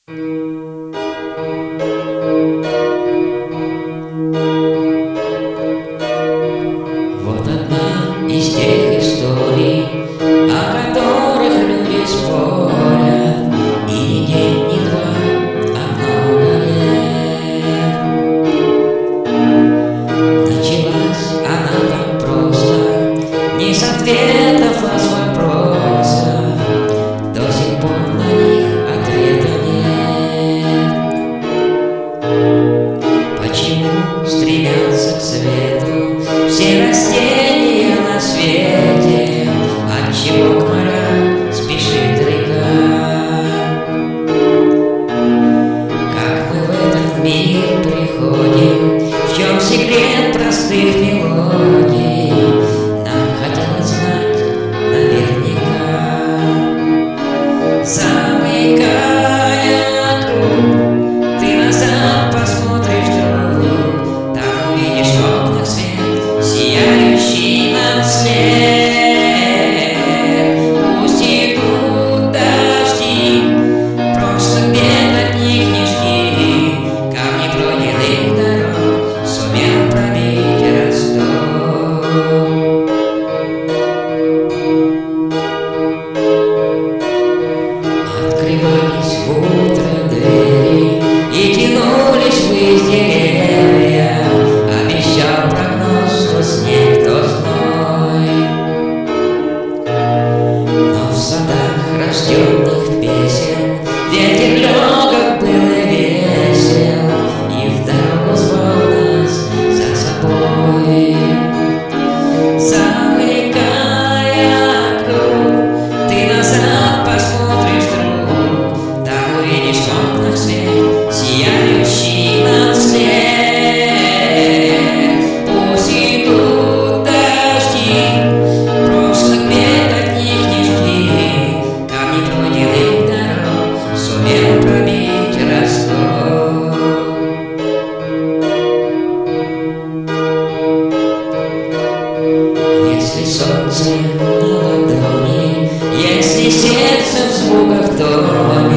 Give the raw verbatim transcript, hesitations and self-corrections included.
Вот одна из тех историй, о которых люди спорят, и не день, не два, а много лет. Началась она так просто, не с ответов, а с вопросов. До сих пор на них ответа нет. Почему стремятся к свету все растения на свете? Отчего к морям спешит река? Как мы в этот мир приходим? В чем секрет простых мелодий? Нам хотелось знать наверняка. Замыкая круг, ты назад посмотришь вдруг, там увидишь в окнах свет, сияющий нам след. Пусть идут дожди, прошлых бед от них не жди, камни пройденных дорог сумел пробить Ростов. Открывались в утро двери и тянулись ввысь деревья. Обещал прогноз то снег, то зной. Но в садах рожденных песен ветер легок был и весел, и в дорогу звал нас за собой. Замыкая круг, ты назад посмотришь вдруг, там увидишь в окнах свет, сияющий нам след. Пусть идут дожди, прошлых бед от них не жди, камни пройденных дорог сумел пробить Ростов. Если солнце на ладони, если сердце в звуках тони,